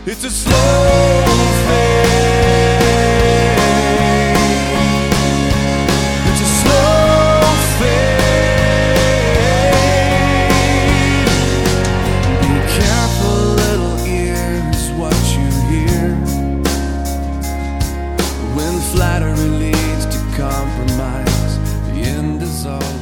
It's a slow fade. It's a slow fade. Be careful, little ears, what you hear. When flattery leads to compromise, the end is all